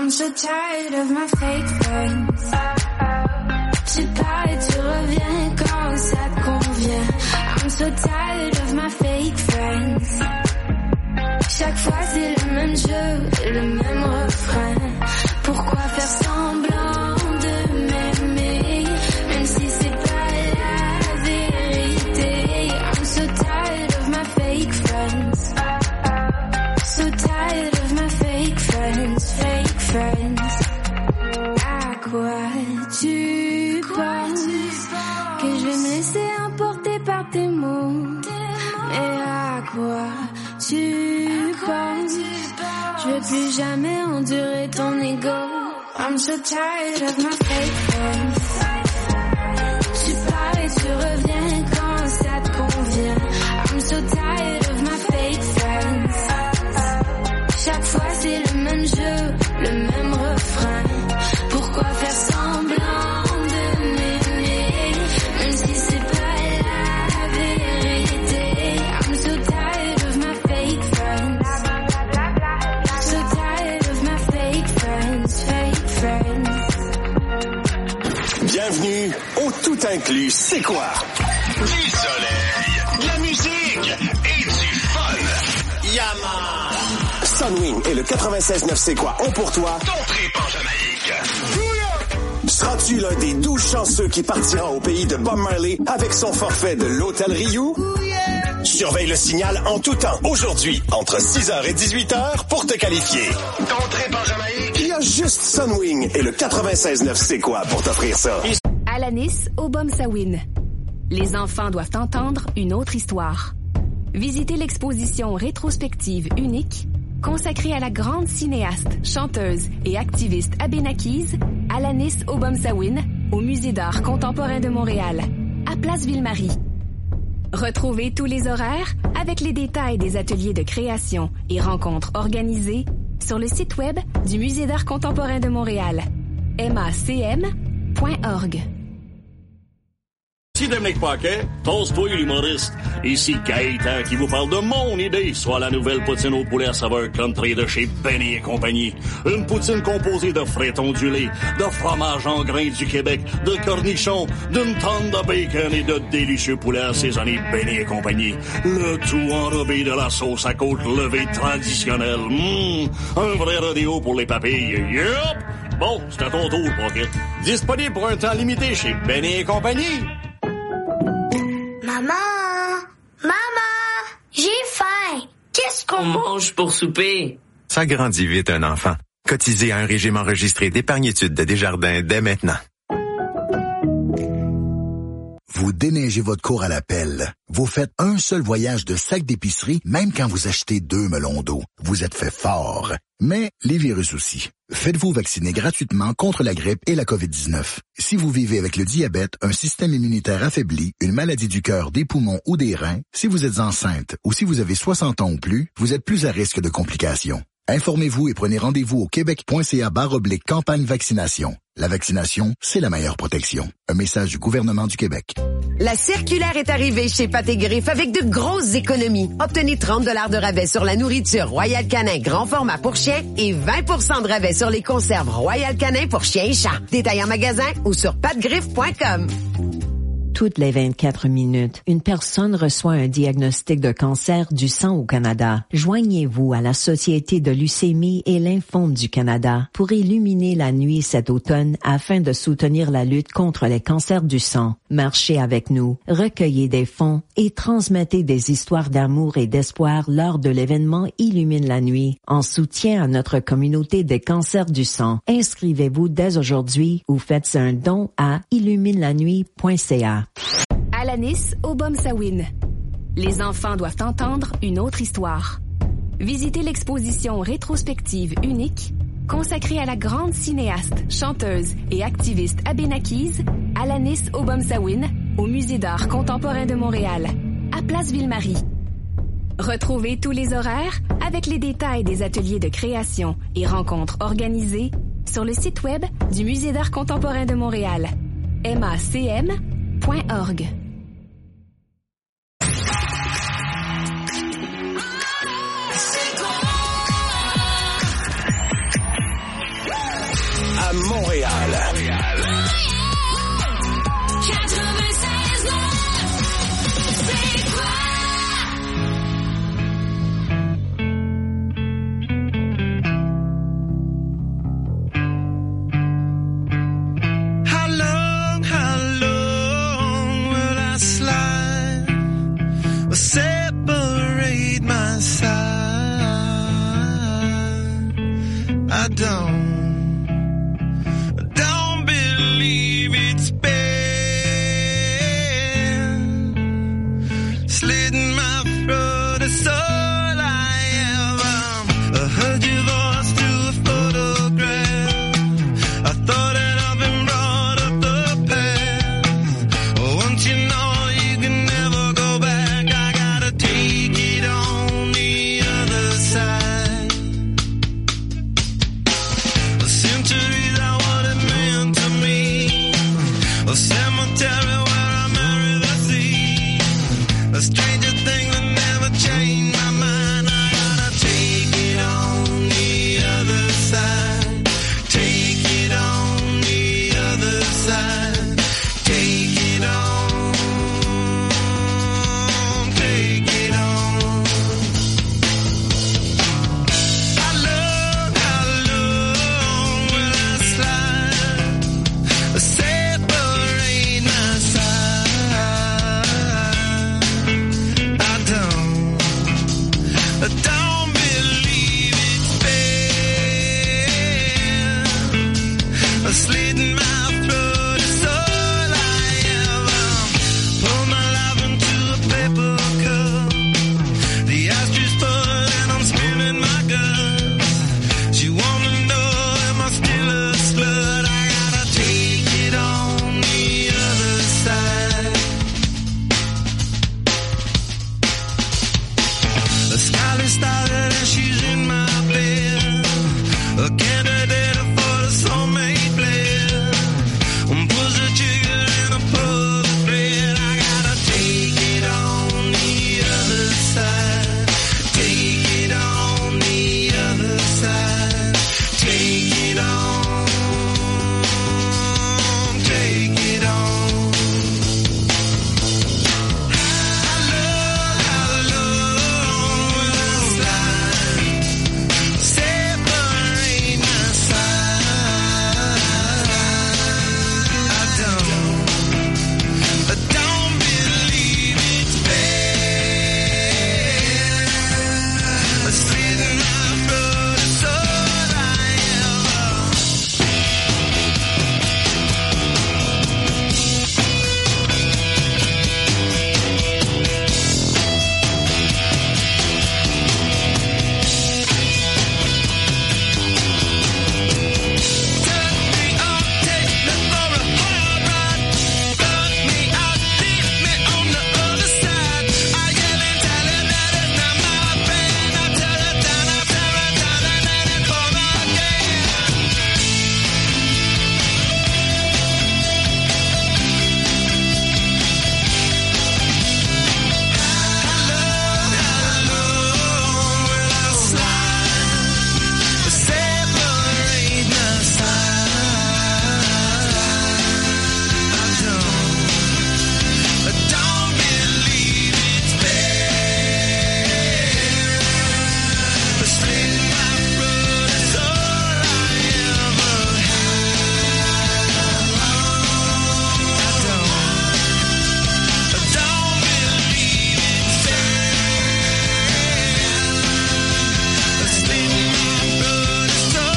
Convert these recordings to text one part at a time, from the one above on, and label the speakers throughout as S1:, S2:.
S1: I'm so tired of my fake friends. Tu pars et tu reviens quand ça te convient. I'm so tired of my fake friends. Chaque fois c'est le même jeu, le même refrain. Pourquoi faire semblant de m'aimer, même si c'est pas la vérité. I'm so tired of my fake friends. So tired of my fake friends, fake friends. À quoi tu penses que je vais me laisser emporter par tes mots? Mais à quoi tu penses? Je vais plus jamais endurer ton ego. I'm so tired of my fake friends. Tu pars et tu reviens quand ça te convient. I'm so tired of my fake friends. Chaque fois c'est le même jeu, le même refrain. Pourquoi faire semblant de m'aimer, même si c'est pas la vérité. I'm so tired of my fake friends. So tired of my fake friends, fake friends.
S2: Bienvenue au tout inclus. C'est quoi?
S3: Du soleil, de la musique et du fun. Yaman!
S2: Sunwing et le 96.9 C'est quoi ont pour toi
S3: Ton trip en Jamaïque.
S2: Seras-tu l'un des 12 chanceux qui partira au pays de Bob Marley avec son forfait de l'Hôtel Riou? Surveille le signal en tout temps. Aujourd'hui, entre 6h et 18h pour te qualifier.
S3: Ton trip en Jamaïque.
S2: Il y a juste Sunwing et le 96.9 C'est quoi pour t'offrir ça.
S4: Alanis Obomsawin. Les enfants doivent entendre une autre histoire. Visitez l'exposition rétrospective unique consacrée à la grande cinéaste, chanteuse et activiste abénaquise Alanis Obomsawin au Musée d'art contemporain de Montréal, à Place Ville-Marie. Retrouvez tous les horaires avec les détails des ateliers de création et rencontres organisées sur le site web du Musée d'art contemporain de Montréal, macm.org.
S5: Ici Dominique Paquet, toast-toi l'humoriste. Ici Gaëtan qui vous parle de mon idée sur la nouvelle poutine au poulet à saveur country de chez Benny et compagnie. Une poutine composée de frites ondulées, de fromage en grains du Québec, de cornichons, d'une tonne de bacon et de délicieux poulets assaisonnés Benny et compagnie. Le tout enrobé de la sauce à côte levée traditionnelle. Un vrai rodéo pour les papilles. Yup! Bon, c'est à ton tour, Paquet. Disponible pour un temps limité chez Benny et compagnie.
S6: Maman, j'ai faim. Qu'est-ce qu'on mange pour souper?
S7: Ça grandit vite un enfant. Cotisez à un régime enregistré d'épargne-études de Desjardins dès maintenant.
S8: Vous déneigez votre cour à la pelle. Vous faites un seul voyage de sac d'épicerie, même quand vous achetez 2 melons d'eau. Vous êtes fait fort. Mais les virus aussi. Faites-vous vacciner gratuitement contre la grippe et la COVID-19. Si vous vivez avec le diabète, un système immunitaire affaibli, une maladie du cœur, des poumons ou des reins, si vous êtes enceinte ou si vous avez 60 ans ou plus, vous êtes plus à risque de complications. Informez-vous et prenez rendez-vous au québec.ca/campagne vaccination. La vaccination, c'est la meilleure protection. Un message du gouvernement du Québec.
S9: La circulaire est arrivée chez Pâté Griffe avec de grosses économies. Obtenez 30 $ de rabais sur la nourriture Royal Canin grand format pour chiens et 20 % de rabais sur les conserves Royal Canin pour chiens et chats. Détail en magasin ou sur patgriffe.com.
S10: Toutes les 24 minutes, une personne reçoit un diagnostic de cancer du sang au Canada. Joignez-vous à la Société de leucémie et lymphome du Canada pour illuminer la nuit cet automne afin de soutenir la lutte contre les cancers du sang. Marchez avec nous, recueillez des fonds et transmettez des histoires d'amour et d'espoir lors de l'événement Illumine la nuit en soutien à notre communauté des cancers du sang. Inscrivez-vous dès aujourd'hui ou faites un don à illuminelannuit.ca.
S4: Alanis Obomsawin. Les enfants doivent entendre une autre histoire. Visitez l'exposition rétrospective unique consacrée à la grande cinéaste, chanteuse et activiste abénaquise Alanis Obomsawin au Musée d'art contemporain de Montréal, à Place Ville-Marie. Retrouvez tous les horaires avec les détails des ateliers de création et rencontres organisées sur le site web du Musée d'art contemporain de Montréal, macm.org.
S2: Montréal.
S11: Separate my side. I don't believe it's been slitting my throat. It's all I am. I heard your voice through a photograph. I thought that I've been brought up the past. Once you know you can never go back, I gotta take it on the other side. A centuries are what it meant to me. A cemetery where I marry the sea. A stranger thing that never changed my mind. I gotta take it on the other side. Take it on the other side. Take it on. Take it on. How long will I slide? Separate my side. I don't believe it's been slitting my throat. It's all I ever pour my life into a paper cup. The ashtray full and I'm spilling my guts. She wanna know, am I still a slut? I gotta take it on the other side. The skyline started and she's in my bed. A candidate for the soulmate blend. Pulls the trigger and I pull the thread. I gotta take it on the other side. Take it on the other side. Take it on. Take it on. How long will I slide? Separate my side. I don't believe it's been slitting my throat. It's all I ever. Turn me on, take me for a hard ride. Fuck me out, leave me on the other side. I yell and tell her that it's not my pain. I tell her down, and then it come again. How long will I slide? Separate my side. I don't believe it's been slitting my throat. It's all I ever had. I don't believe it's been slitting my throat. It's all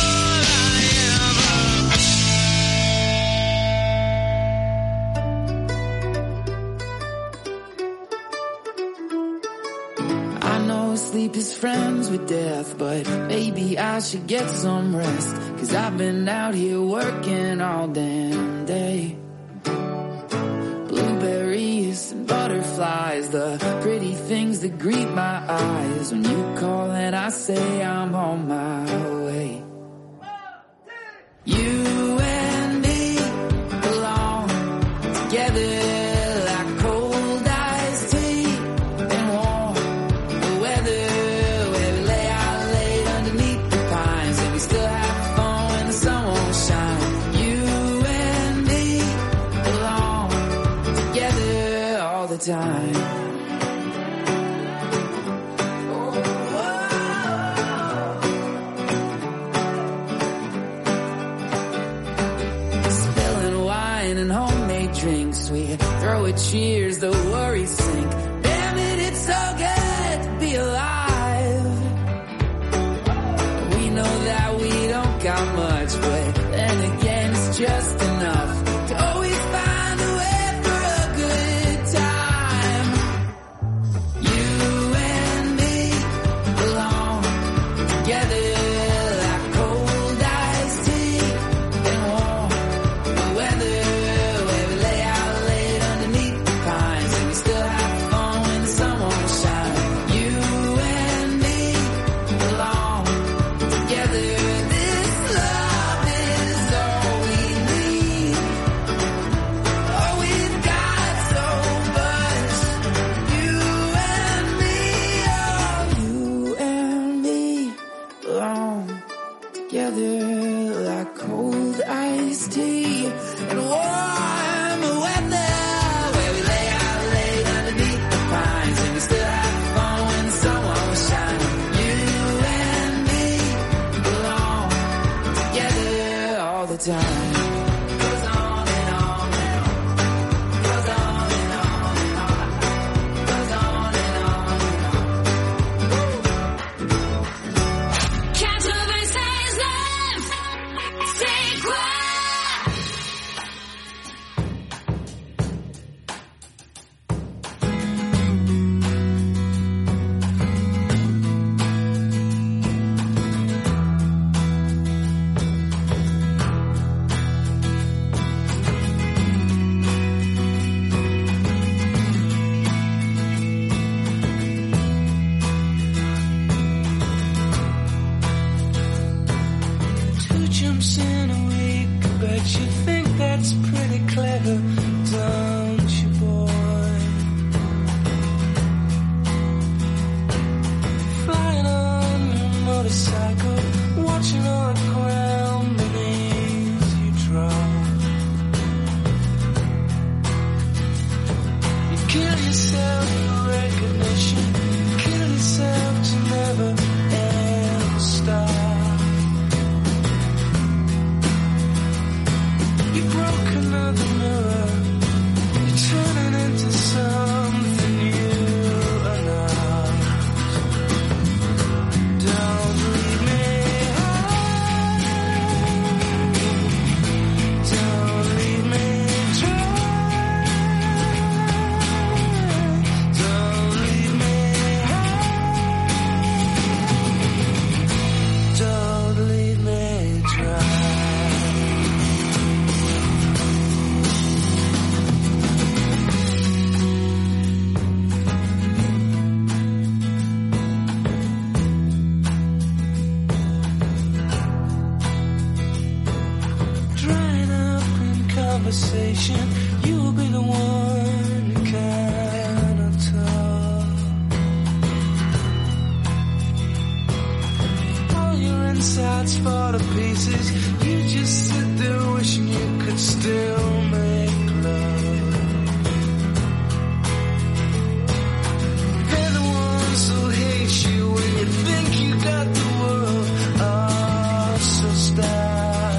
S11: I ever.
S12: I know sleep is friends with death, but maybe I should get some rest. 'Cause I've been out here working all damn day. Blueberries and butterflies, the pretty things that greet my eyes. When you call and I say I'm on my way. You and me belong together like cold iced tea and warm the weather, where we lay out late underneath the pines, and we still have fun when the sun won't shine. time. And homemade drinks, we throw a cheers, the worries sink. Damn it, it's so good to be alive. We know that we don't got much, but then again, it's just enough to always find a way for a good time. You and me belong together. You'll be the one who cannot talk. All your insides fall to pieces. You just sit there wishing you could still make love. They're the ones who hate you when you think you got the world all so stacked.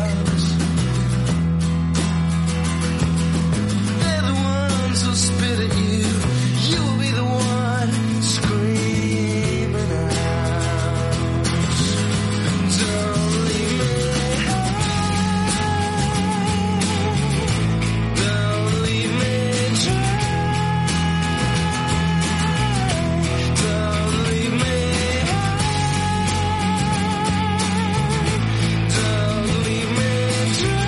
S12: Spit at you, you'll be the one screaming out. Don't leave me high. Don't leave me dry. Don't leave me high. Don't leave me dry.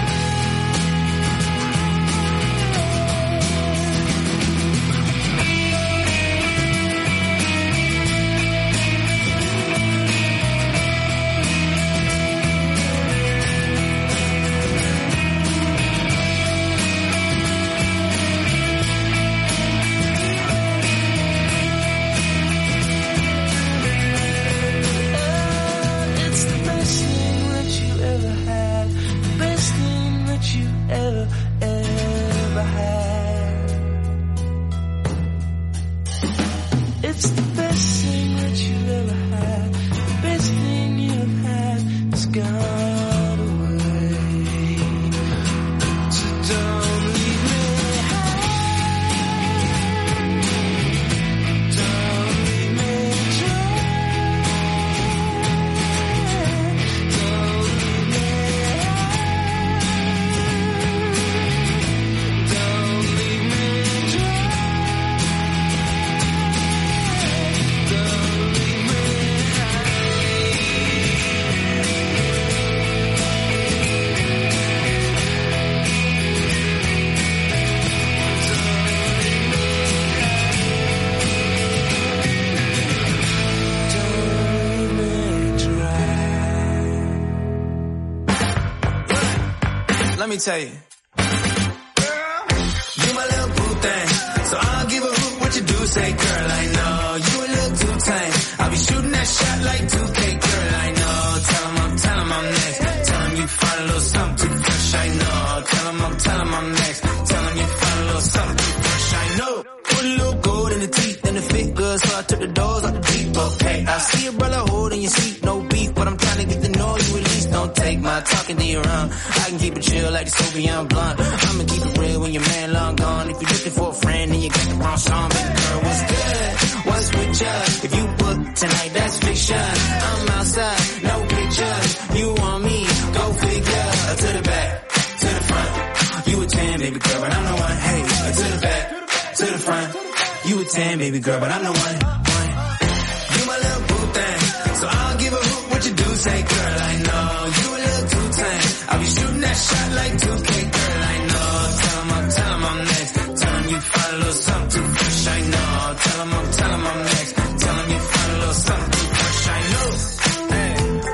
S13: let me tell you. Girl, you my little boo thing. So I'll give a hoot what you do say, girl, I know. You a little too tame. I'll be shooting that shot like 2K, girl, I know. Tell 'em I'm next. Tell 'em you find a little something too fresh, I know. Tell 'em I'm next. Tell 'em you find a little something too fresh, I know. Put a little gold in the teeth and the fit good, so I took the doors out the Jeep, okay. I see a brother holding your seat, no beef, but I'm trying to get to know you at least. Don't take my talking to your own. I can keep it chill like the Soviet blunt. I'ma keep it real when your man long gone. If you're looking for a friend and you got the wrong song, baby girl, what's good? What's with ya? If you book tonight, that's fiction. I'm outside, no pictures. You want me? Go figure. To the back, to the front. You a 10, baby girl, but I'm the one. Hey, to the back, to the front. You a 10, baby girl, but I'm the one. You my little boo thing. So I'll give a hoot what you do say, girl, I know. You a little too tame. I'll be shooting that shot like 2K, girl, I know. Tell 'em I'm next. Tell 'em you find a little something too fresh, I know. Tell 'em I'm next. Tell 'em you find a little something too fresh, I know. Hey.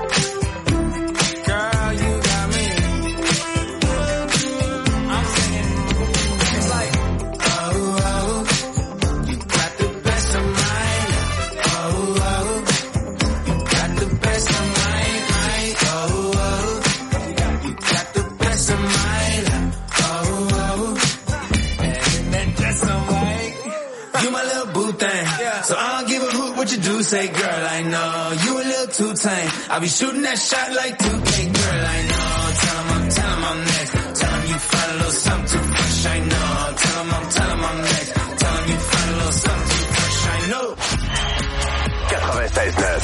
S13: Girl, you got me. I'm singing. It's like, oh, you got the best of mine. Oh, you got the best of mine. Oh, you got the best of mine. Oh, and that's alright. You my little boo thing. So I don't give a hoot what you do say, girl, I know. You a little too tame. I'll be shooting that shot like 2K, girl, I know. Tell 'em I'm next. Tell 'em you find a little something too fresh, I know. Tell 'em I'm next. Tell 'em you find a little something too fresh, I know.
S2: 96.9.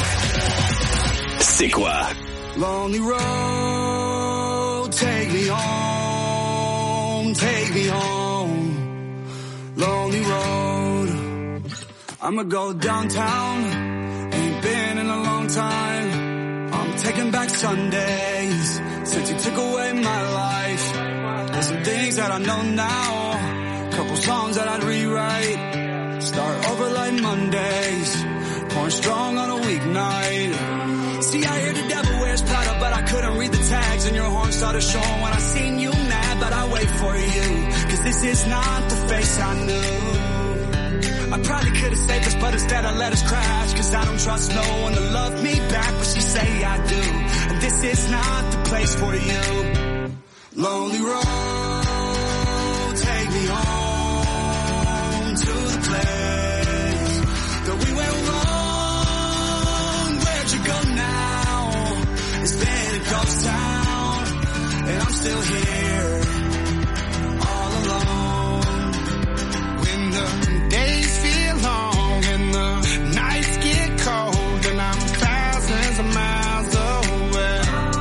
S2: C'est quoi?
S14: Lonely road, take me home, take me home. Lonely road, I'ma go downtown, ain't been in a long time. I'm taking back Sundays, since you took away my life. There's some things that I know now, couple songs that I'd rewrite. Start over like Mondays, pouring strong on a weeknight. See, I hear the devil wears Prada, but I couldn't read the tags, and your horn started showing when I seen you mad, but I wait for you, cause this is not the face I knew. I probably could've saved us, but instead I let us crash, cause I don't trust no one to love me back, but she say I do, and this is not the place for you. Lonely road, take me home to the place that we went wrong. Where'd you go now? It's been a ghost town, and I'm still here, all alone. When the days feel long and the nights get cold, and I'm thousands of miles away.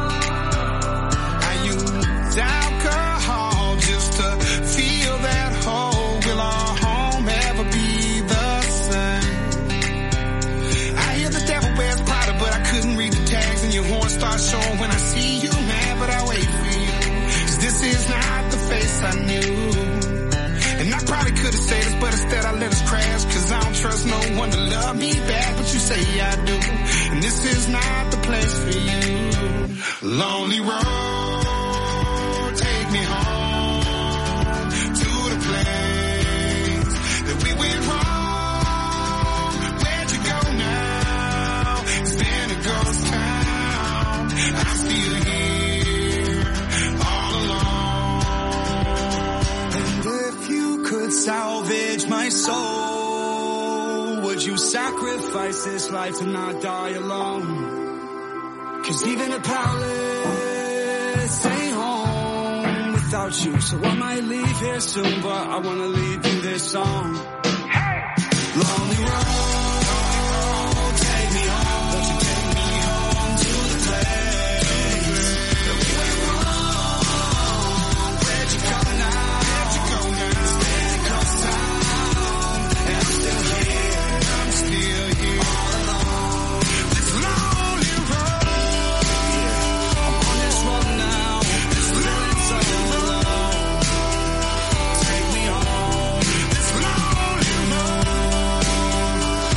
S14: I use alcohol just to feel that hole. Will our home ever be the same? I hear the devil wears Prada, but I couldn't read the tags, and your horn starts showing when I see you mad, but I wait for you, cause this is not the face I knew. And I probably could've said this, but instead I let us crash, cause I don't trust no one to love me back, but you say I do, and this is not the place for you. Lonely road, take me home to the place that we went wrong. Where'd you go now? It's been a ghost town, I'm still here, all alone. And if you could salvage my soul, would you sacrifice this life to not die alone? Cause even a palace ain't home without you, so I might leave here soon, but I wanna leave you this song. Lonely road, take me home, won't you take me home to the place that we went wrong? Where'd you go now? It's been a ghost town, and I'm still here, all alone. This lonely road, I'm on this road now, this nights all alone. Take me home, this lonely road.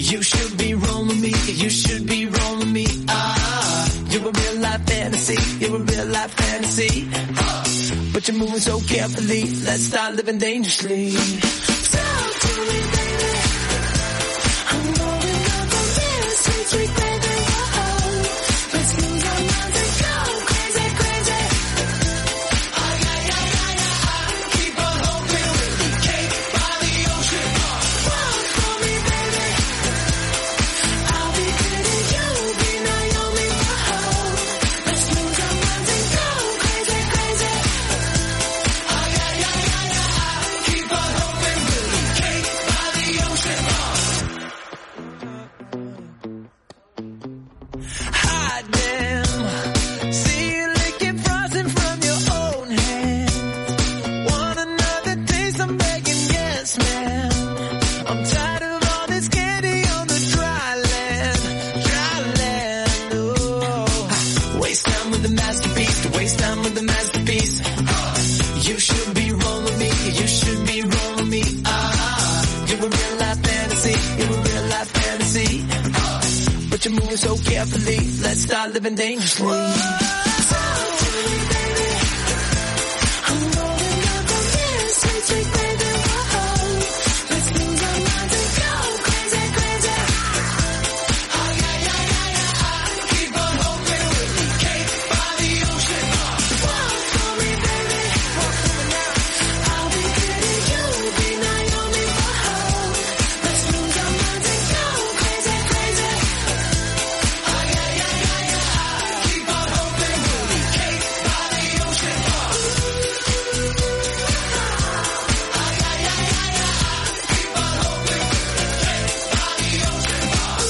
S13: You should be rolling me, you should be rolling me. You're a real life fantasy, you're a real life fantasy. But you're moving so carefully, let's start living dangerously. Talk to me, baby. I'm rolling up on this sweet, sweet baby. Whoa. Let's lose our minds and go crazy, crazy. Oh, yeah, yeah, yeah, yeah. Keep on hoping we'll be cake by the ocean. Walk for me, baby. I'll be pretty, you'll be Naomi. Whoa. Let's lose our minds and go crazy, crazy. Oh, yeah, yeah, yeah, yeah. Keep on hoping we'll be cake by the ocean. Hide them. See you licking frozen from your own hand. Want another taste? I'm begging, yes, man. I'm tired of all this candy on the dry land, dry land. Oh, waste time with the masterpiece, waste time with the masterpiece. You should be rolling me, you should be rolling me. You're a real life fantasy, you're a real life fantasy. But you're moving so carefully, let's start living dangerously. Talk to me, baby. I'm rolling up on this sweet, sweet baby. Whoa. Let's lose our minds and go crazy, crazy. Oh, yeah, yeah, yeah, yeah. Keep on hoping we'll be cake by the ocean. Walk for me, baby. Walk for me now. I'll be pretty, you'll be Naomi. Whoa. Let's lose our minds and go crazy, crazy. Oh, yeah, yeah, yeah, yeah. Keep on hoping we'll be cake by the ocean. Oh, yeah, yeah, yeah, yeah. Keep on hoping we'll be cake by the ocean.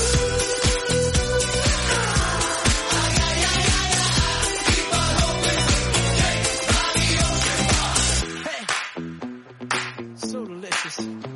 S13: Oh, yeah, yeah, yeah, yeah. Keep on hoping we'll be cake by the ocean. Hey, so delicious.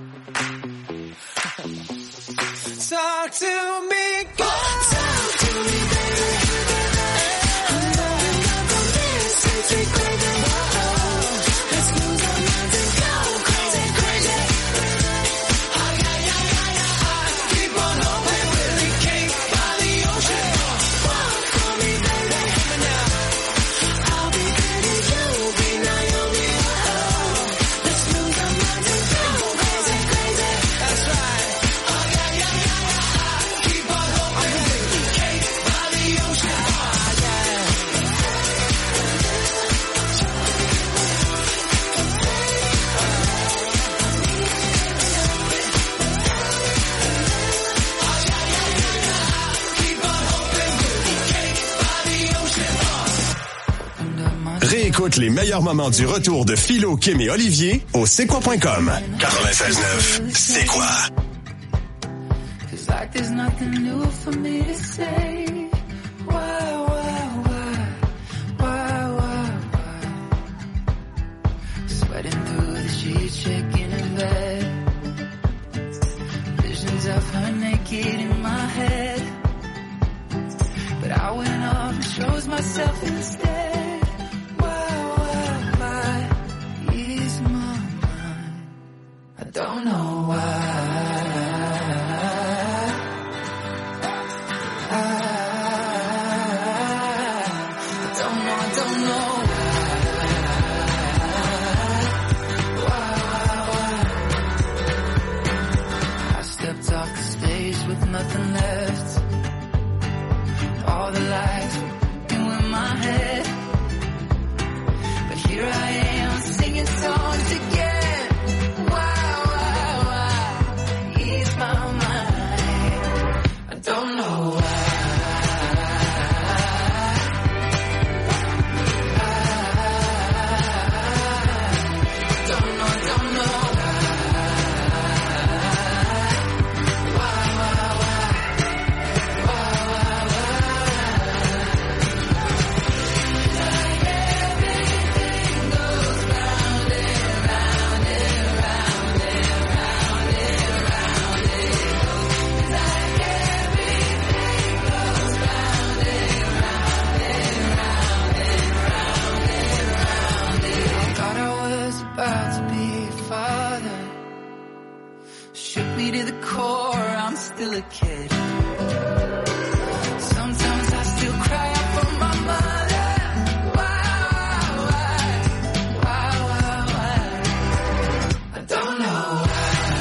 S13: Talk to me, girl. Talk to me, baby. I'm rolling up on this sweet, sweet baby. Whoa. Let's lose our minds and go crazy, crazy. Oh, yeah, yeah, yeah, yeah. Keep on hoping we'll be cake by the ocean. Walk for me, baby. I'll be pretty, you'll be Naomi. Whoa. Let's lose our minds and go crazy, crazy. That's right. Oh, yeah, yeah, yeah, yeah. Keep on hoping we'll be cake by the ocean. Oh, yeah. Keep on hoping we'll be cake by the ocean.
S2: Réécoute les meilleurs moments du retour de Philo, Kim et Olivier au c'est-quoi.com.
S3: 96.9, c'est quoi?
S12: Feels like there's nothing new for me to say. Why? Sweating through the sheets, shaking in bed. Visions of her naked in my head. But I went off and chose myself instead. Why? Ease my mind. I don't know why. I don't know why. I stepped off the stage with nothing left. All the lights were in my head. But here I am singing songs again. Why? Ease my mind. I don't know why. Don't know why. still a kid. Sometimes I still cry out for my mother. Why? I don't know why.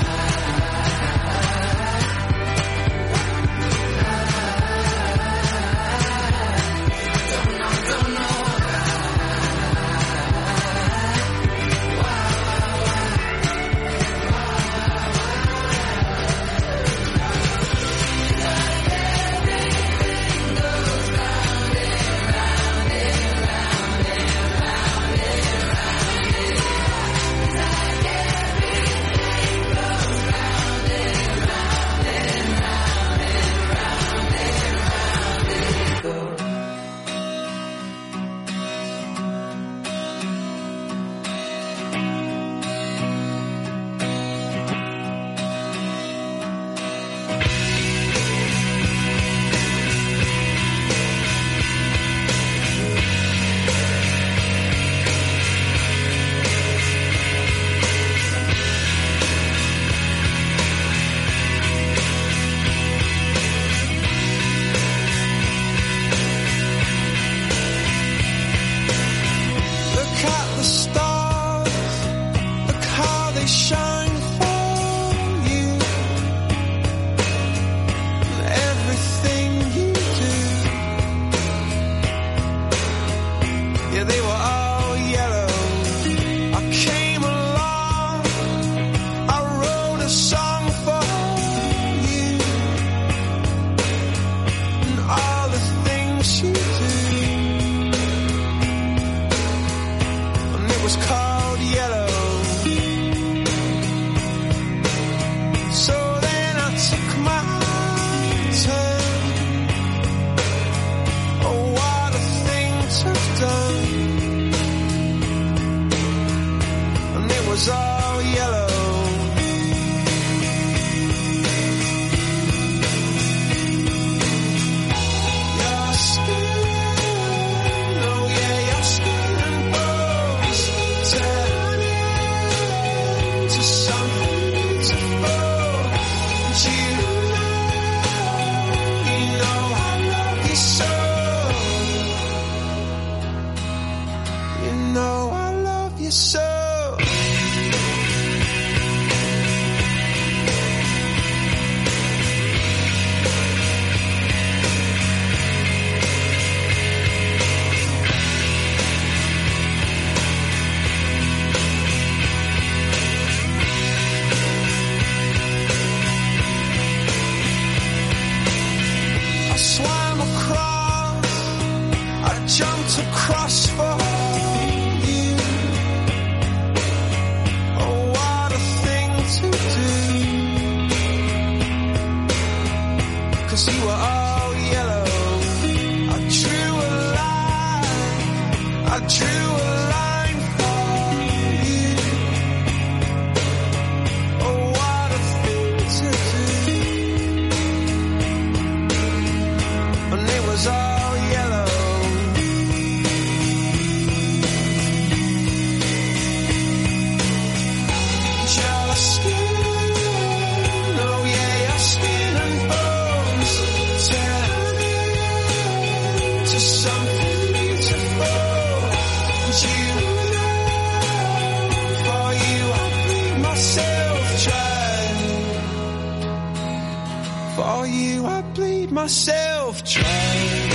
S11: Myself trying.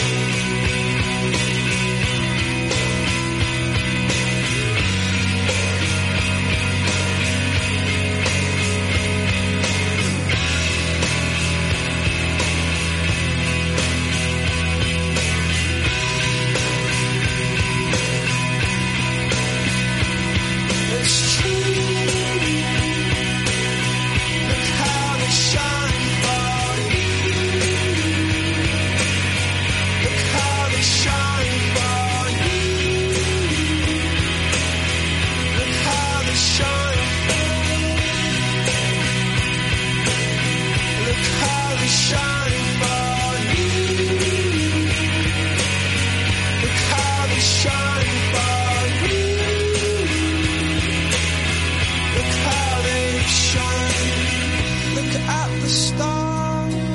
S11: Look at the stars.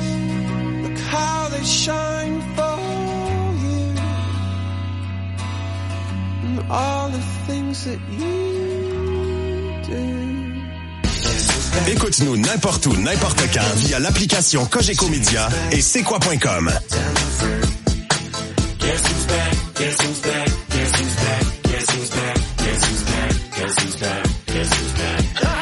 S14: shine for you, and all the things that you do.
S2: Écoute-nous n'importe où, n'importe quand via l'application Cogeco Média et c'est quoi.com.
S11: Guess who's back? Guess who's back? Guess who's back? Guess who's back? Guess who's back? Guess who's back? Guess who's back?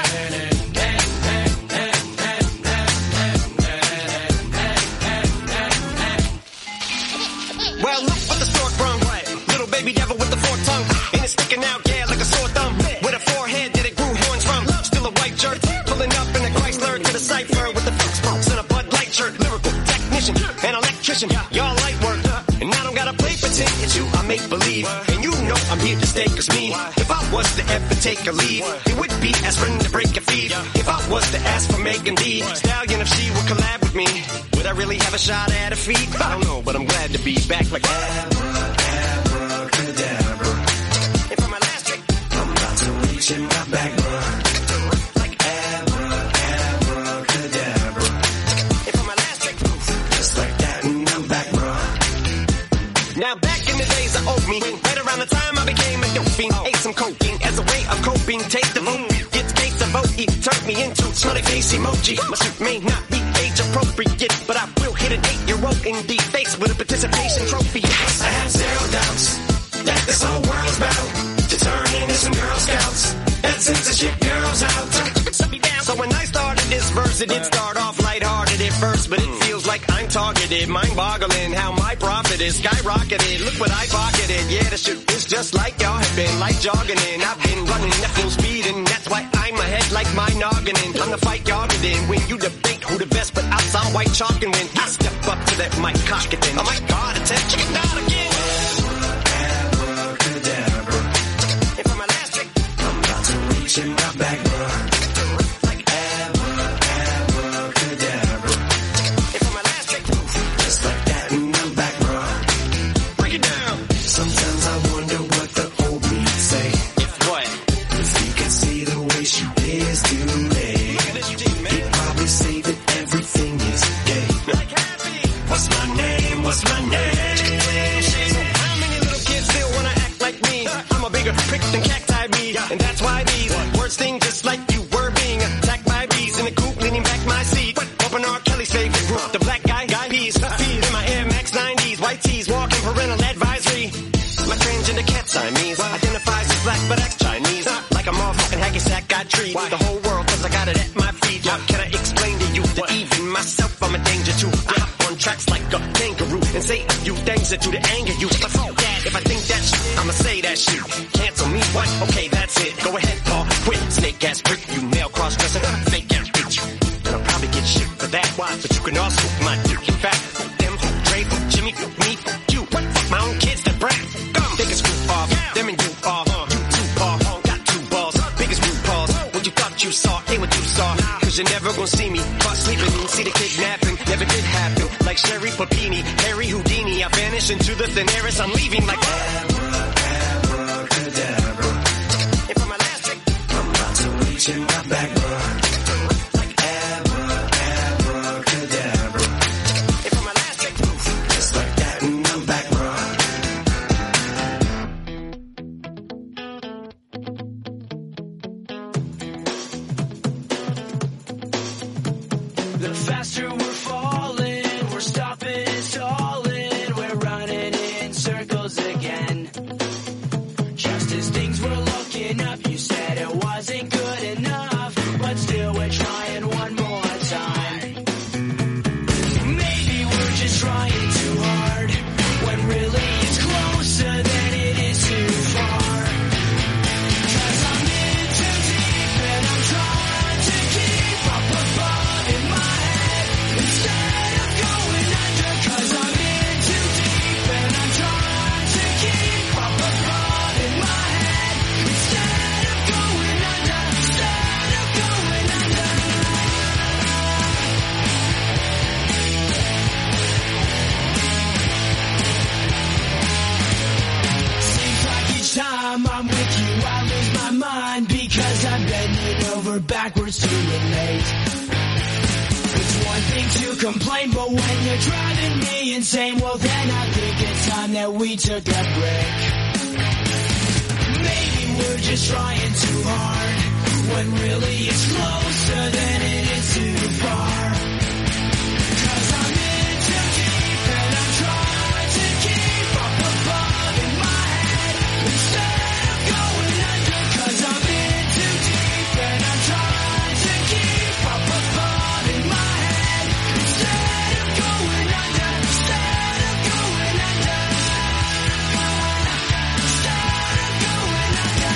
S15: Well, look what the stork brung. Little baby devil with the forked tongue. And it's sticking out, yeah, like a sore thumb. With a forehead that it grew horns from. Still a white shirt, pulling up in a Chrysler to the cipher with the fix bumps and a Bud Light shirt. Lyrical technician, an electrician, y'all light work. And I don't gotta play pretend, it's you I make believe. And you know I'm here to stay, cause me, if I was to ever take a lead, it would be aspirin to break a feed. If I was to ask for Megan D Stallion, if she would collab with me, would I really have a shot at a feat? I don't know, but I'm glad to be back like abracadabra. And for my last trick, I'm about to reach in my back, like abracadabra. And for my last trick, just like that, and I'm back, bro. Now back in the days I owed me, right around the time I became a dope fiend, ate some cocaine as a way of coping, taste the vote, gets case of vote, turned me into smiley face emoji. My suit may not be age appropriate, but I will hit an 8-year-old in the face with a participation trophy. I have zero doubts that this whole world's about to turn into some Girl Scouts and censorship girls out. So when I started this verse, it did start off lighthearted at first, but it feels like I'm targeted, mind-boggling how my profit is skyrocketed. Look what I pocketed, yeah, the shit is just like y'all have been, like jogging in. I've been running at full speed, and that's why I'm ahead like my noggin in. I'm the fight y'all get in when you debate who the best, but I saw white chalk and when I step up to that mic, cock it in. Oh my God, attention, not again. Abracadabra. And for my last trick, I'm about to reach in my back, bro. Prick than cacti be, and that's why these words sting just like you were being attacked by bees in the coop, leaning back my seat. Open R. Kelly's favorite group, the black guy peas. In my Air Max 90s, white tees, walking parental advisory. My transgender cat Siamese identifies as black but acts Chinese. Like a motherfucking hacky sack, got treat the whole world cause I got it at my feet. How can I explain to you that even myself I'm a danger to? I hop on tracks like a kangaroo and say a few things that do to anger you. But fuck that, if I think that shit, I'ma say that shit. Cancel me, what? Okay, that's it. Go ahead, Paul, quit. Snake ass prick, you male cross-dressing, fake ass bitch. And I'll probably get shit for that. Why? But you can also my dick. In fact, fuck them, fuck Dre, fuck Jimmy, fuck me, fuck you. What? Fuck my own kids that brat. Take a screw off, them and you off. You too, Paul, got 2 balls. Biggest root balls. What you thought you saw, ain't what you saw. Cause you're never gonna see me caught sleeping. See the kidnapping, never did happen. Like Sherry Papini, Harry Houdini. I vanish into the thin air as I'm leaving like abracadabra. And for my last trick, I'm about to reach in my back, bro. Like abracadabra. And for my last trick, just like that, and I'm back, bro.
S12: The faster we're falling, we're stopping and stalling, we're running in circles again. Just as things were looking up, you said it wasn't good enough, but
S16: complain, but when you're driving me insane, well then I think it's time that we took a break. Maybe we're just trying too hard, when really it's closer than it is too far. 'Cause I'm in too deep and I'm trying to keep up above in my head instead of going under. 'Cause I'm in too deep and I'm trying to keep up above in my head instead of going under. Instead of going under. Instead of going under.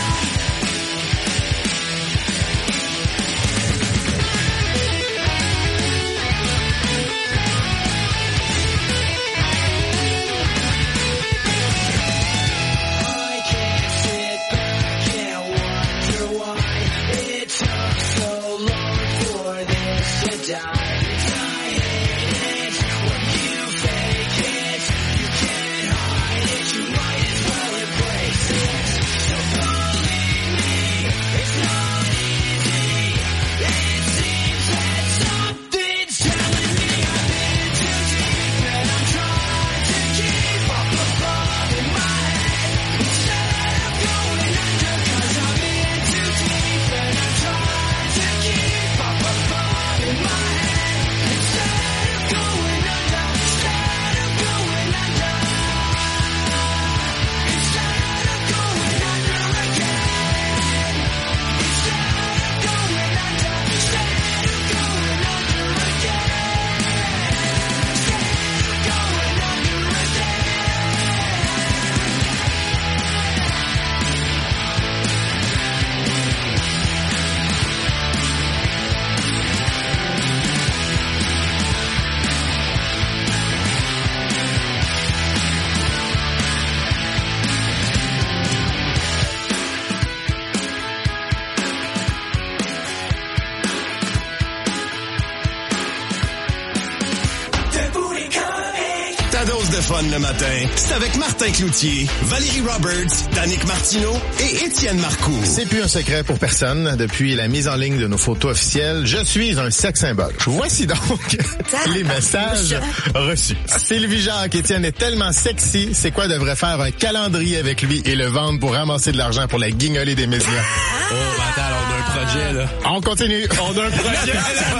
S2: Fun le matin, c'est avec Martin Cloutier, Valérie Roberts, Danick Martineau et Étienne Marcoux.
S17: C'est plus un secret pour personne. Depuis la mise en ligne de nos photos officielles, je suis un sex symbole. Voici donc les messages reçus. Sylvie Jacques, Étienne est tellement sexy, c'est quoi devrait faire un calendrier avec lui et le vendre pour ramasser de l'argent pour la guignolée des médias.
S18: Oh, attends, alors on a un projet, là.
S17: On continue.
S18: On a un projet,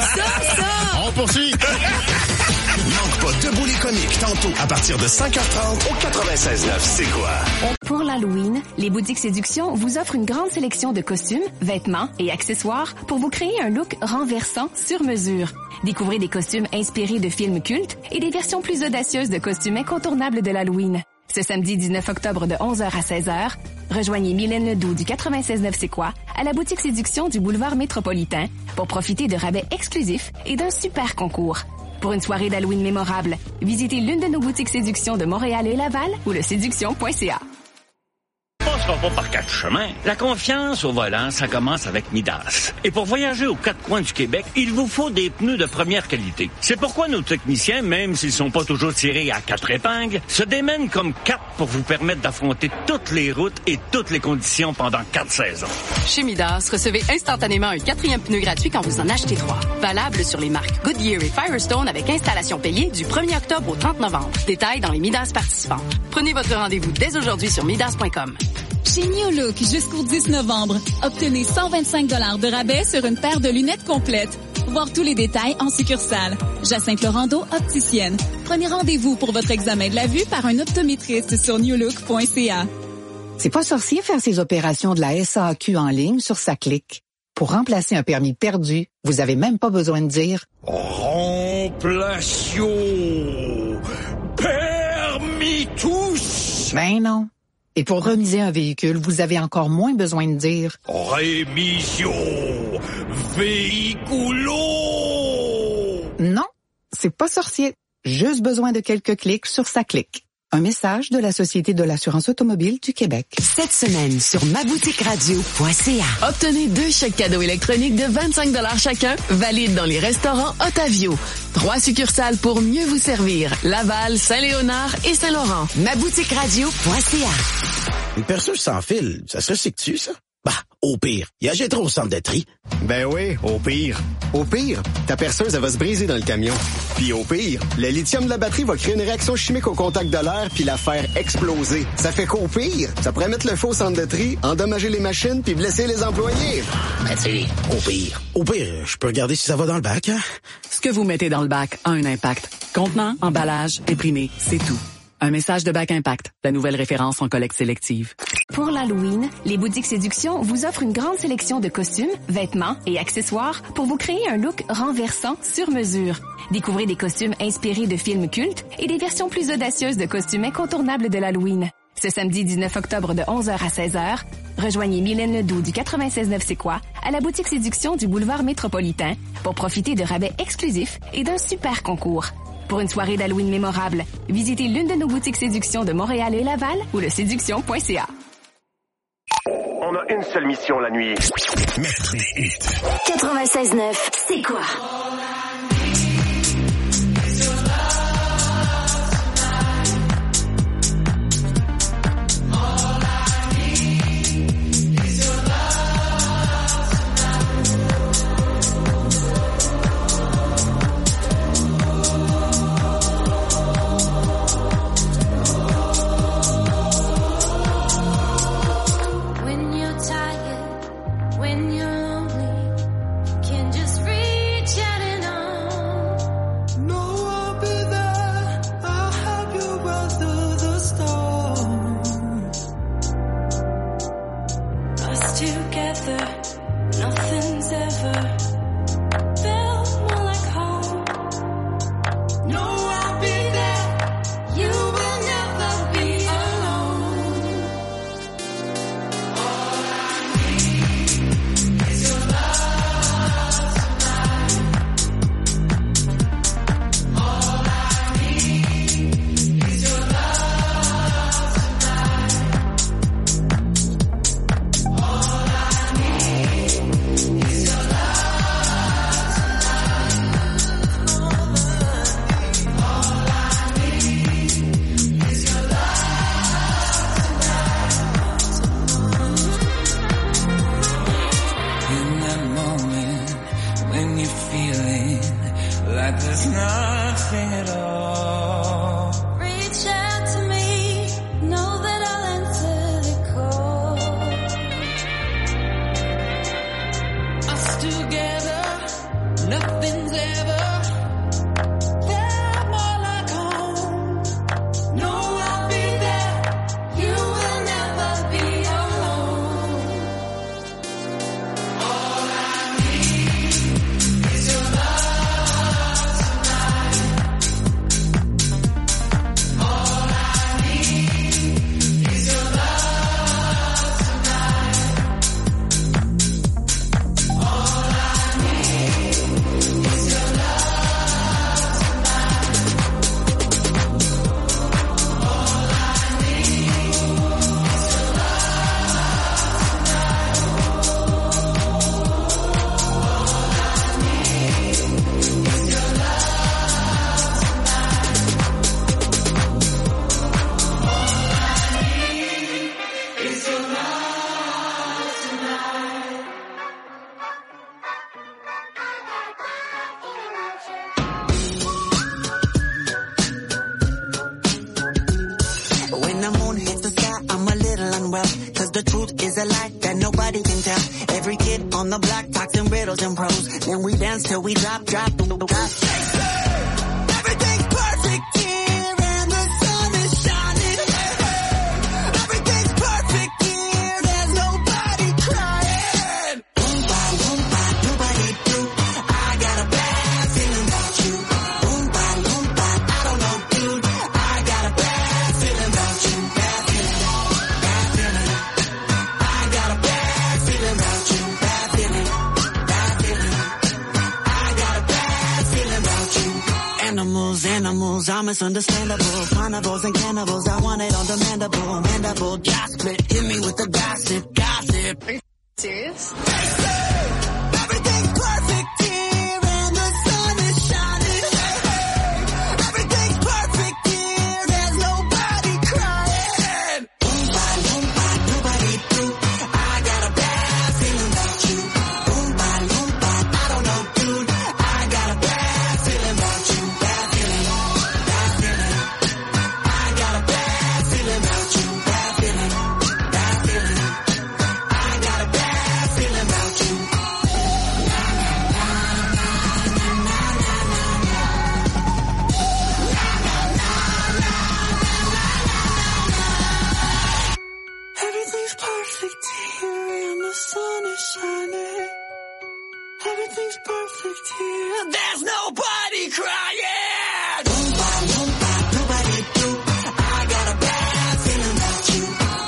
S18: là.
S17: On poursuit.
S2: Manque pas Debout les comiques, tantôt, à partir de 5h30 au 96.9, c'est quoi?
S4: Pour l'Halloween, les boutiques Séduction vous offrent une grande sélection de costumes, vêtements et accessoires pour vous créer un look renversant sur mesure. Découvrez des costumes inspirés de films cultes et des versions plus audacieuses de costumes incontournables de l'Halloween. Ce samedi 19 octobre de 11h à 16h, rejoignez Mylène Ledoux du 96.9 C'est quoi à la boutique Séduction du boulevard Métropolitain pour profiter de rabais exclusifs et d'un super concours. Pour une soirée d'Halloween mémorable, visitez l'une de nos boutiques Séduction de Montréal et Laval ou le séduction.ca.
S19: On passera pas par quatre chemins. La confiance au volant, ça commence avec Midas. Et pour voyager aux quatre coins du Québec, il vous faut des pneus de première qualité. C'est pourquoi nos techniciens, même s'ils sont pas toujours tirés à quatre épingles, se démènent comme quatre pour vous permettre d'affronter toutes les routes et toutes les conditions pendant 4 saisons.
S20: Chez Midas, recevez instantanément un 4e pneu gratuit quand vous en achetez 3. Valable sur les marques Goodyear et Firestone avec installation payée du 1er octobre au 30 novembre. Détails dans les Midas participants. Prenez votre rendez-vous dès aujourd'hui sur midas.com.
S21: Chez New Look, jusqu'au 10 novembre, obtenez 125 $ de rabais sur une paire de lunettes complètes. Voir tous les détails en succursale. Jacinthe Laurando, opticienne. Prenez rendez-vous pour votre examen de la vue par un optométriste sur newlook.ca.
S22: C'est pas sorcier faire ses opérations de la SAQ en ligne sur sa clique. Pour remplacer un permis perdu, vous avez même pas besoin de dire «
S19: Remplation permis tous ».
S22: Ben non. Et pour remiser un véhicule, vous avez encore moins besoin de dire «
S19: Rémission véhiculo ».
S22: Non, c'est pas sorcier. Juste besoin de quelques clics sur sa clique. Un message de la Société de l'assurance automobile du Québec.
S9: Cette semaine sur maboutiqueradio.ca.
S20: Obtenez 2 chèques cadeaux électroniques de 25 $ chacun, valides dans les restaurants Otavio. 3 succursales pour mieux vous servir. Laval, Saint-Léonard et Saint-Laurent.
S9: maboutiqueradio.ca.
S23: Une perceuse sans fil, ça se recycle-tu, ça? Bah,
S1: Au pire, il y a Gétro au centre de tri.
S5: Ben oui, au pire. Au pire, ta perceuse, elle va se briser dans le camion. Puis au pire, le lithium de la batterie va créer une réaction chimique au contact de l'air puis la faire exploser. Ça fait qu'au pire, ça pourrait mettre le feu au centre de tri, endommager les machines puis blesser les employés.
S1: Ben tu sais, au pire, je peux regarder si ça va dans le bac, hein?
S23: Ce que vous mettez dans le bac a un impact. Contenant, emballage, imprimé, c'est tout. Un message de Bac Impact, la nouvelle référence en collecte sélective.
S4: Pour l'Halloween, les boutiques Séduction vous offrent une grande sélection de costumes, vêtements et accessoires pour vous créer un look renversant sur mesure. Découvrez des costumes inspirés de films cultes et des versions plus audacieuses de costumes incontournables de l'Halloween. Ce samedi 19 octobre de 11h à 16h, rejoignez Mylène Ledoux du 96.9 C'est quoi à la boutique Séduction du boulevard Métropolitain pour profiter de rabais exclusifs et d'un super concours. Pour une soirée d'Halloween mémorable, visitez l'une de nos boutiques Séduction de Montréal et Laval ou le séduction.ca.
S3: On a une seule mission la nuit. Mettre des hits.
S24: 96.9, c'est quoi?
S16: Till we drop. Everything's perfect here and the sun is shining. Everything's perfect here, there's nobody crying. Oompa, loompa, doobity-doo. I got a bad feeling about you. Oompa, loompa, I don't know, dude. I got a bad feeling about you. Bad feeling. I got a bad feeling about you. Bad feeling. Animals are misunderstandable. Carnivores and cannibals, I want it on demandable. Mandible, gas split, hit me with the gossip. Are you serious? Everything's perfect here and the sun is shining. Everything's perfect here, there's nobody crying. Oompa, loompa, doobity-doo. I got a bad everything's perfect here. There's nobody crying. Nobody do. I got a bad feeling about you.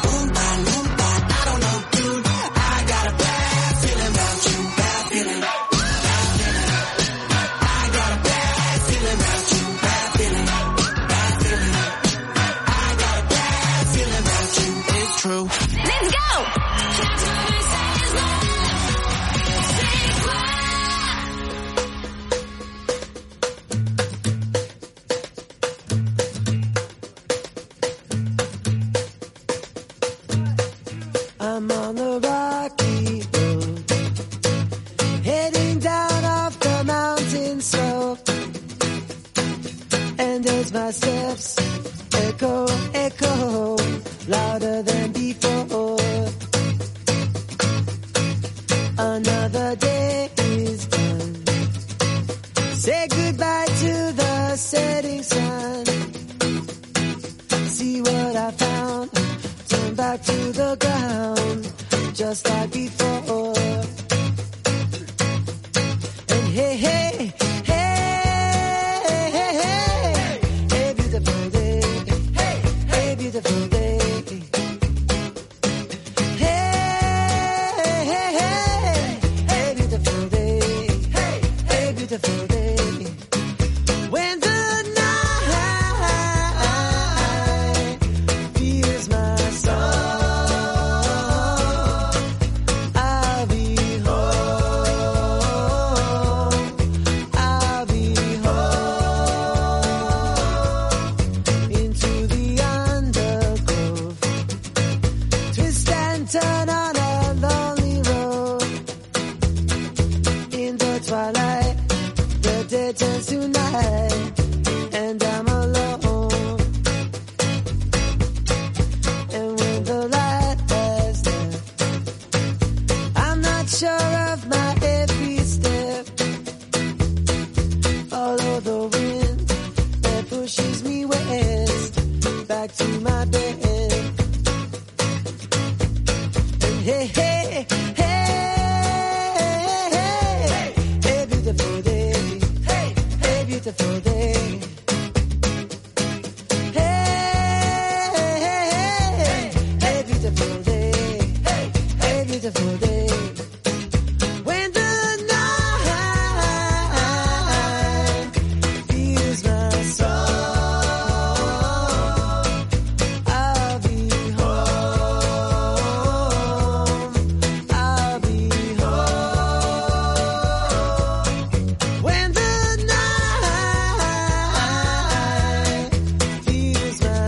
S16: I don't know, dude. I got a bad feeling about you. Bad feeling. I got a bad feeling about you. Bad feeling. Bad feeling. I got a bad feeling about you. It's true.
S24: Let's go!
S16: I'm on the rocky road, heading down off the mountain slope. And as my steps echo, echo, louder than before. Another day is done. Say goodbye to the setting sun. See what I found. Turn back to the ground, just like before. And hey, hey, hey, hey, hey, hey, beautiful day. Hey, hey, beautiful day. Hey, hey, hey, hey, beautiful day. Hey, hey, beautiful day. When the night feels my soul, I'll be home. I'll be home. Into the undergrowth, twist and turn on a lonely road. In the twilight, the day turns to night, and I'm alone. And when the light has left, I'm not sure of my every step. Follow the wind that pushes me west, back to my bed. And hey, hey, hey, hey, hey, beautiful day. Hey, hey, beautiful day. Hey, hey, hey, beautiful day. Hey, beautiful day. When the night feels my soul, I'll be home. I'll be home. When the night feels my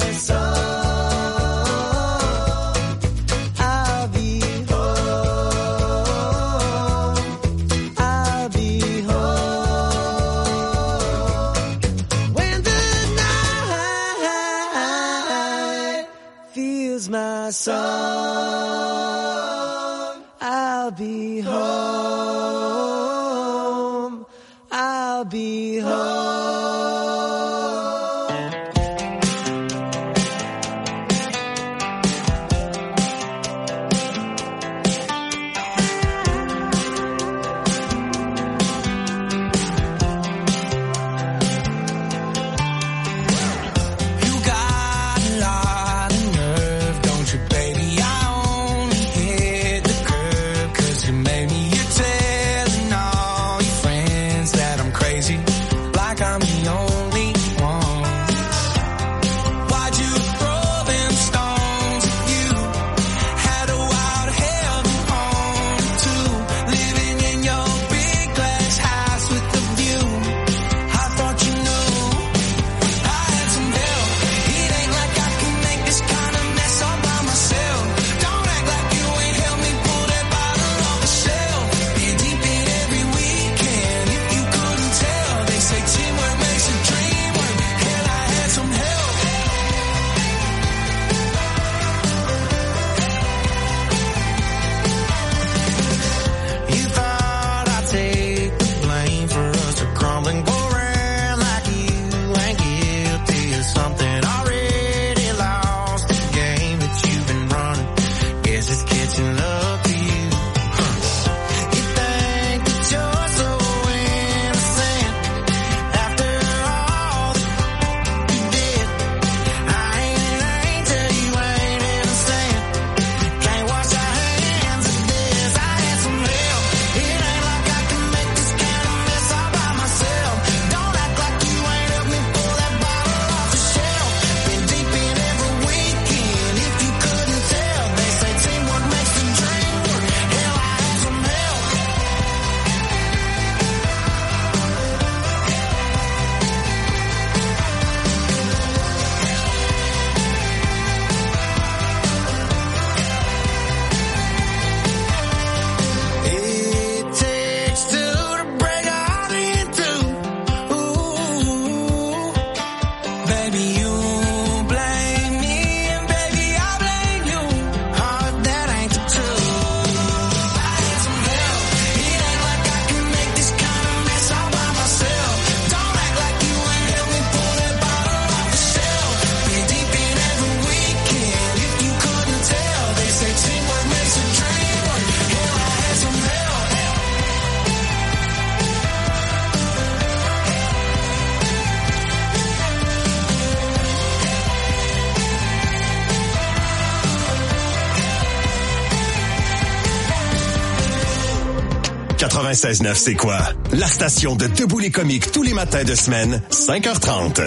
S16: soul, I'll be home. I'll be home. When the night feels my soul, I'll be home. I'll be home.
S13: You got a lot of nerve, don't you, baby? I only hit the curb 'cause you made me your
S2: 96.9, c'est quoi? La station de Debout les comiques tous les matins de semaine, 5h30.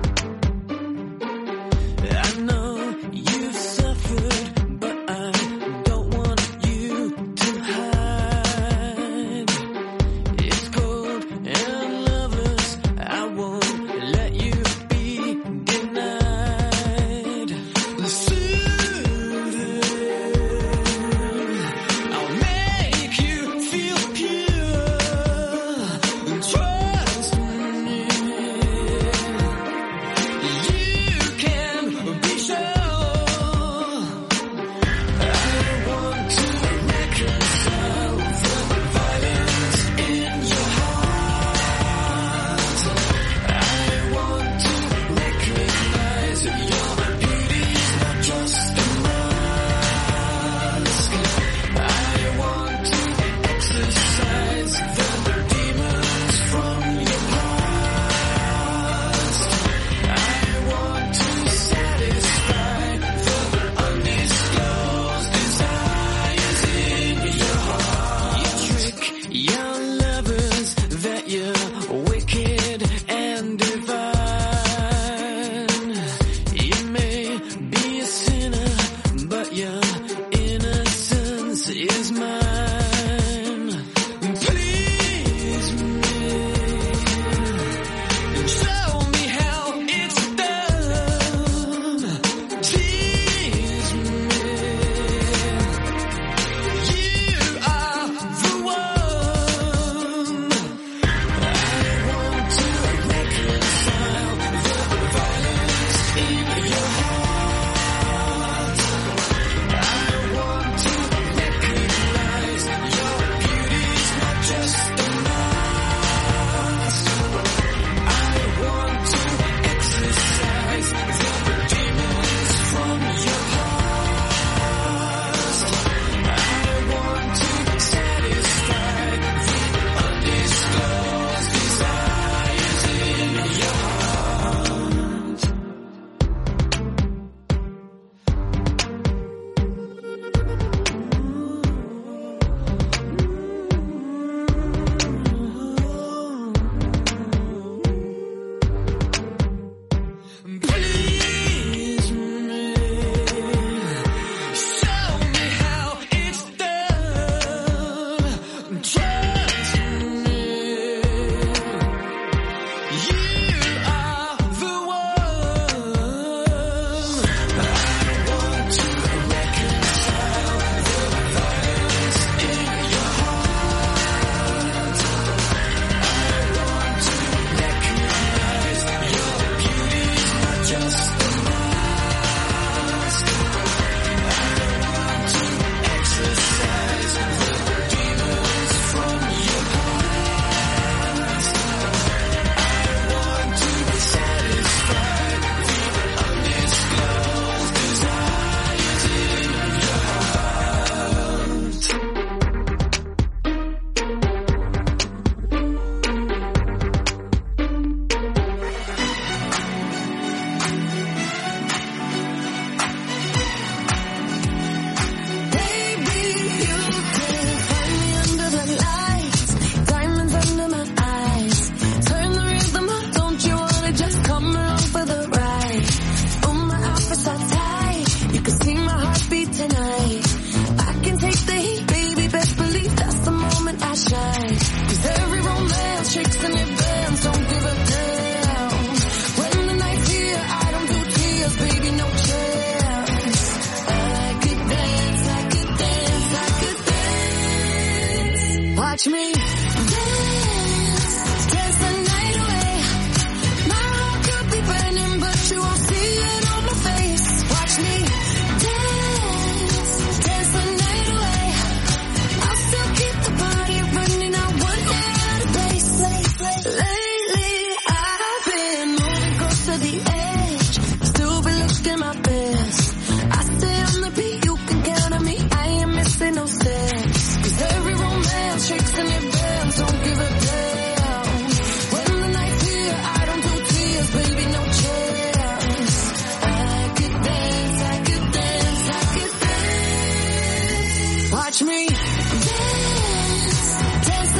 S16: Watch me dance, dance the night away. My heart could be burning, but you won't see it on my face. Watch me dance, dance the night away. I'll still keep the party running. I won't get out of place. Lately, I've been moving close to the edge. Still been looking my best. I stay on the beat, you can count on me. I ain't missing no steps. 'Cause every romance shakes and it bends, don't give a damn. When the night's here, I don't do tears, baby, no chance. I could dance, I could dance, I could dance. Watch me dance, dance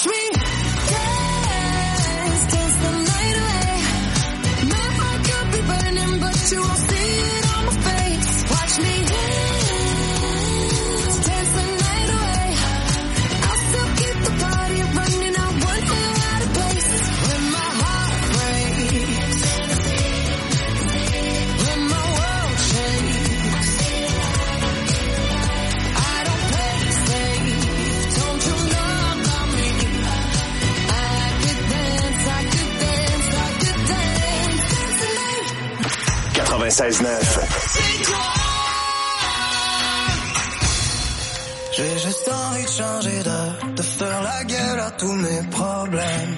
S16: Watch me dance, dance the night away. My heart could be burning, but you won't see it on my face. Watch me dance, dance the night away. I'll still keep the party running. I want you out of place. When my heart breaks, when my world shakes, I don't play it safe. Don't you know about me? I could dance, I could dance, I could dance, dance the night.
S2: 96.9.
S13: J'ai juste envie de changer de faire la gueule à tous mes problèmes.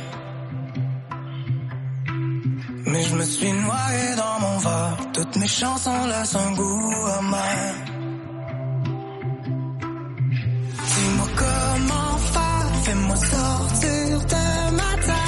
S13: Mais je me suis noyé dans mon verre, toutes mes chansons laissent un goût amer. Dis-moi comment faire, fais-moi sortir de ma tête.